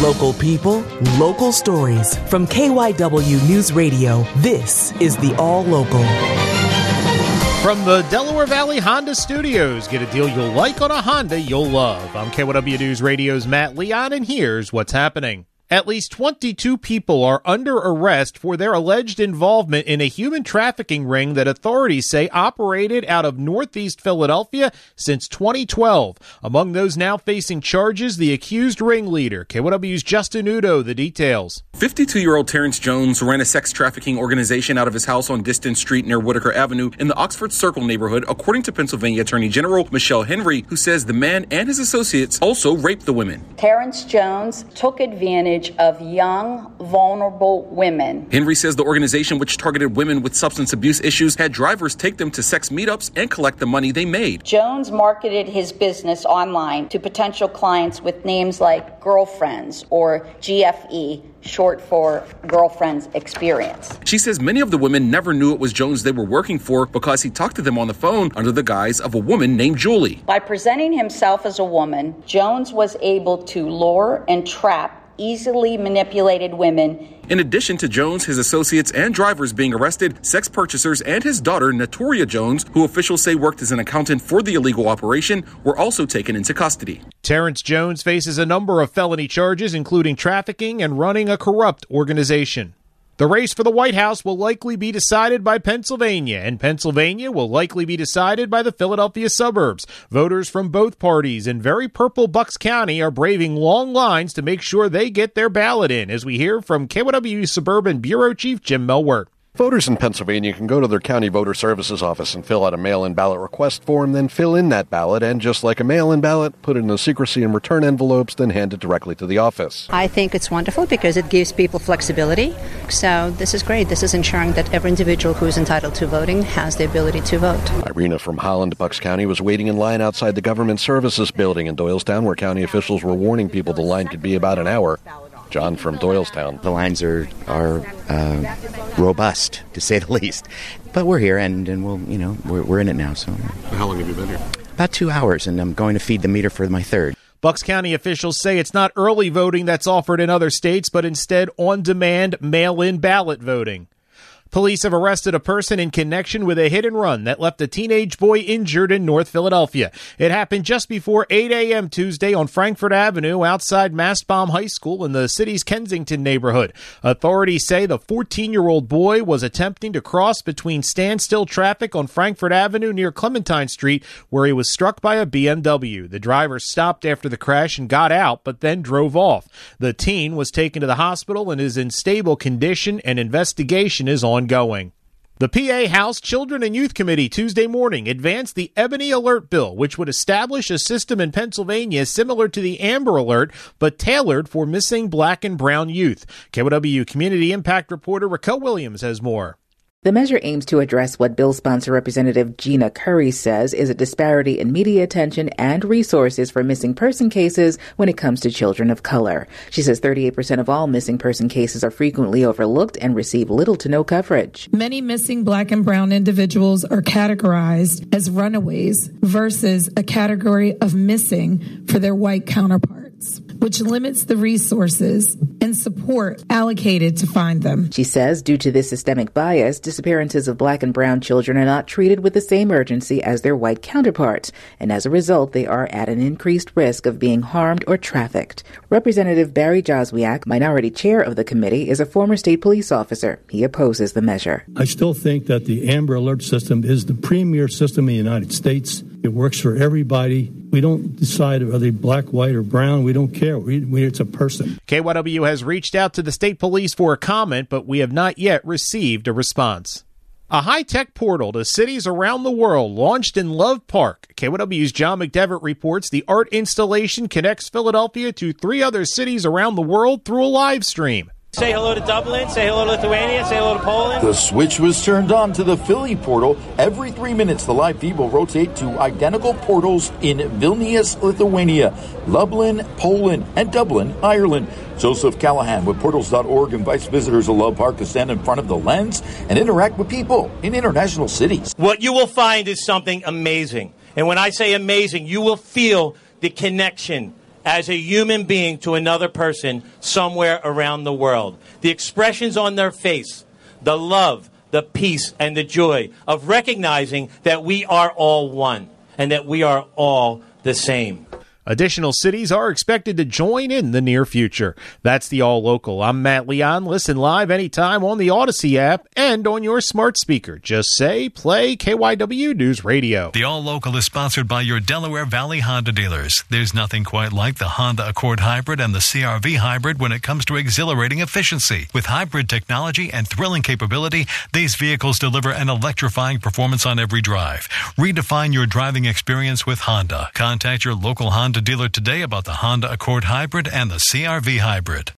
Local people, local stories. From KYW News Radio, this is the All Local. From the Delaware Valley Honda Studios, get a deal you'll like on a Honda you'll love. I'm KYW News Radio's Matt Leon, and here's what's happening. At least 22 people are under arrest for their alleged involvement in a human trafficking ring that authorities say operated out of Northeast Philadelphia since 2012. Among those now facing charges, the accused ringleader. KYW's Justin Udo, the details. 52-year-old Terrence Jones ran a sex trafficking organization out of his house on Distant Street near Whitaker Avenue in the Oxford Circle neighborhood, according to Pennsylvania Attorney General Michelle Henry, who says the man and his associates also raped the women. Terrence Jones took advantage of young, vulnerable women. Henry says the organization, which targeted women with substance abuse issues, had drivers take them to sex meetups and collect the money they made. Jones marketed his business online to potential clients with names like Girlfriends or GFE, short for Girlfriends Experience. She says many of the women never knew it was Jones they were working for because he talked to them on the phone under the guise of a woman named Julie. By presenting himself as a woman, Jones was able to lure and trap easily manipulated women. In addition to Jones, his associates and drivers being arrested, sex purchasers and his daughter, Notoria Jones, who officials say worked as an accountant for the illegal operation, were also taken into custody. Terrence Jones faces a number of felony charges, including trafficking and running a corrupt organization. The race for the White House will likely be decided by Pennsylvania, and Pennsylvania will likely be decided by the Philadelphia suburbs. Voters from both parties in very purple Bucks County are braving long lines to make sure they get their ballot in, as we hear from KYW Suburban Bureau Chief Jim Melwert. Voters in Pennsylvania can go to their county voter services office and fill out a mail-in ballot request form, then fill in that ballot, and just like a mail-in ballot, put it in the secrecy and return envelopes, then hand it directly to the office. I think it's wonderful because it gives people flexibility. So this is great. This is ensuring that every individual who is entitled to voting has the ability to vote. Irina from Holland, Bucks County, was waiting in line outside the Government Services Building in Doylestown, where county officials were warning people the line could be about an hour. John from Doylestown. The lines are robust, to say the least. But we're here, and we're in it now. So. How long have you been here? About 2 hours, and I'm going to feed the meter for my third. Bucks County officials say it's not early voting that's offered in other states, but instead on-demand mail-in ballot voting. Police have arrested a person in connection with a hit and run that left a teenage boy injured in North Philadelphia. It happened just before 8 a.m. Tuesday on Frankfort Avenue outside Mastbaum High School in the city's Kensington neighborhood. Authorities say the 14-year-old boy was attempting to cross between standstill traffic on Frankfort Avenue near Clementine Street, where he was struck by a BMW. The driver stopped after the crash and got out, but then drove off. The teen was taken to the hospital and is in stable condition, and investigation is ongoing. The PA House Children and Youth Committee Tuesday morning advanced the Ebony Alert Bill, which would establish a system in Pennsylvania similar to the Amber Alert, but tailored for missing black and brown youth. KYW Community Impact reporter Raquel Williams has more. The measure aims to address what bill sponsor Representative Gina Curry says is a disparity in media attention and resources for missing person cases when it comes to children of color. She says 38% of all missing person cases are frequently overlooked and receive little to no coverage. Many missing black and brown individuals are categorized as runaways versus a category of missing for their white counterparts, which limits the resources and support allocated to find them. She says due to this systemic bias, disappearances of black and brown children are not treated with the same urgency as their white counterparts, and as a result, they are at an increased risk of being harmed or trafficked. Representative Barry Joswiak, minority chair of the committee, is a former state police officer. He opposes the measure. I still think that the Amber Alert system is the premier system in the United States. It works for everybody. We don't decide are they black, white, or brown. We don't care. It's a person. KYW has reached out to the state police for a comment, but we have not yet received a response. A high-tech portal to cities around the world launched in Love Park. KYW's John McDevitt reports the art installation connects Philadelphia to 3 other cities around the world through a live stream. Say hello to Dublin, say hello to Lithuania, say hello to Poland. The switch was turned on to the Philly portal. Every 3 minutes, the live feed will rotate to identical portals in Vilnius, Lithuania, Lublin, Poland, and Dublin, Ireland. Joseph Callahan with Portals.org invites visitors to Love Park to stand in front of the lens and interact with people in international cities. What you will find is something amazing. And when I say amazing, you will feel the connection as a human being to another person somewhere around the world. The expressions on their face, the love, the peace, and the joy of recognizing that we are all one and that we are all the same. Additional cities are expected to join in the near future. That's the All Local. I'm Matt Leon. Listen live anytime on the Odyssey app and on your smart speaker. Just say, play KYW News Radio. The All Local is sponsored by your Delaware Valley Honda dealers. There's nothing quite like the Honda Accord Hybrid and the CR-V Hybrid when it comes to exhilarating efficiency. With hybrid technology and thrilling capability, these vehicles deliver an electrifying performance on every drive. Redefine your driving experience with Honda. Contact your local Honda dealer today about the Honda Accord Hybrid and the CR-V Hybrid.